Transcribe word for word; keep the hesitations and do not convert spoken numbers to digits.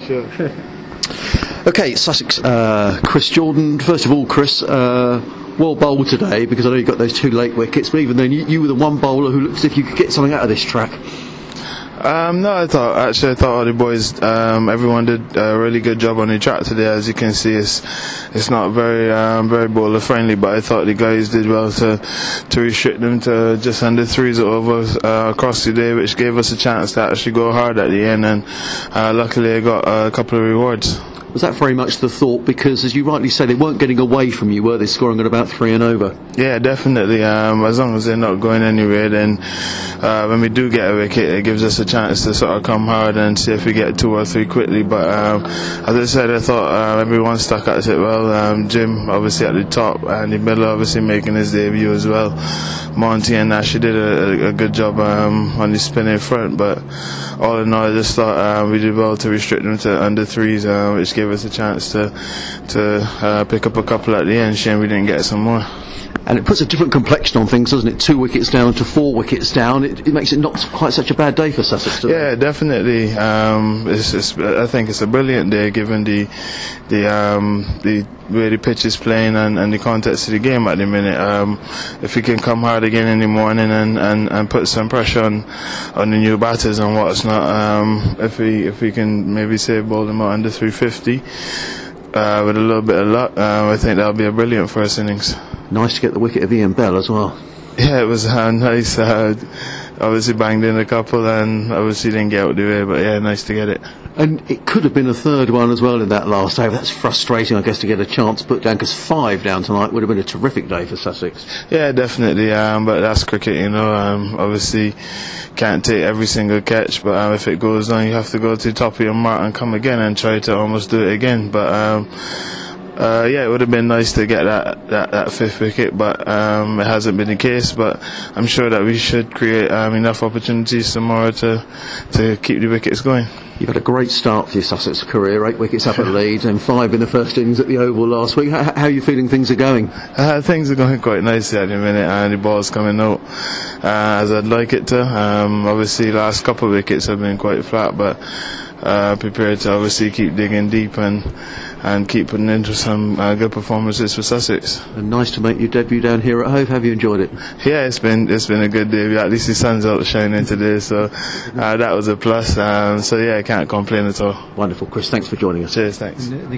sure. Okay, Sussex, uh, Chris Jordan. First of all, Chris, uh, well bowled today, because I know you got those two late wickets, but even then you, you were the one bowler who looked as if you could get something out of this track. Um, no, I thought actually I thought all the boys, um, everyone did a really good job on the track today. As you can see, it's it's not very um, very bowler friendly, but I thought the guys did well to to restrict them to just under threes or overs uh, across the day, which gave us a chance to actually go hard at the end, and uh, luckily I got a couple of rewards. Was that very much the thought? Because, as you rightly say, they weren't getting away from you, were they, scoring at about three and over? Yeah, definitely. Um, as long as they're not going anywhere, then uh, when we do get a wicket, it gives us a chance to sort of come hard and see if we get two or three quickly. But um, as I said, I thought uh, everyone stuck at it well. Um, Jim, obviously, at the top, and the middle, obviously, making his debut as well. Monty and Nash did a, a, a good job um, on the spin in front, but all in all, I just thought uh, we did well to restrict them to under threes, uh, which gave us a chance to to uh, pick up a couple at the end. Shame we didn't get some more. And it puts a different complexion on things, doesn't it? Two wickets down to four wickets down. It, it makes it not quite such a bad day for Sussex, doesn't yeah, it? definitely. Um, it's, it's, I think it's a brilliant day given the the um, the way the pitch is playing and, and the context of the game at the minute. Um, if we can come hard again in the morning and, and, and put some pressure on on the new batters and what's not, um, if we if we can maybe say bowl them out under three fifty uh, with a little bit of luck, uh, I think that'll be a brilliant first innings. Nice to get the wicket of Ian Bell as well. Yeah, it was uh, nice. Uh, obviously banged in a couple and obviously didn't get out of the way, but yeah, nice to get it. And it could have been a third one as well in that last over. That's frustrating, I guess, to get a chance put down, because five down tonight would have been a terrific day for Sussex. Yeah, definitely, um, but that's cricket, you know. Um, obviously can't take every single catch, but um, if it goes on, you have to go to the top of your mark and come again and try to almost do it again. But um, Uh, yeah, it would have been nice to get that, that, that fifth wicket, but um, it hasn't been the case. But I'm sure that we should create um, enough opportunities tomorrow to to keep the wickets going. You've had a great start for your Sussex career, eight wickets up at Leeds and five in the first innings at the Oval last week. How, how are you feeling things are going? Uh, things are going quite nicely at the minute, and the ball's coming out uh, as I'd like it to. Um, obviously, last couple of wickets have been quite flat, but uh, prepared to obviously keep digging deep and and keep putting into some uh, good performances for Sussex. And nice to make your debut down here at Hove. Have you enjoyed it? Yeah, it's been it's been a good debut. At least the sun's out shining today, so uh, that was a plus. Um, so yeah, I can't complain at all. Wonderful, Chris. Thanks for joining us. Cheers, thanks.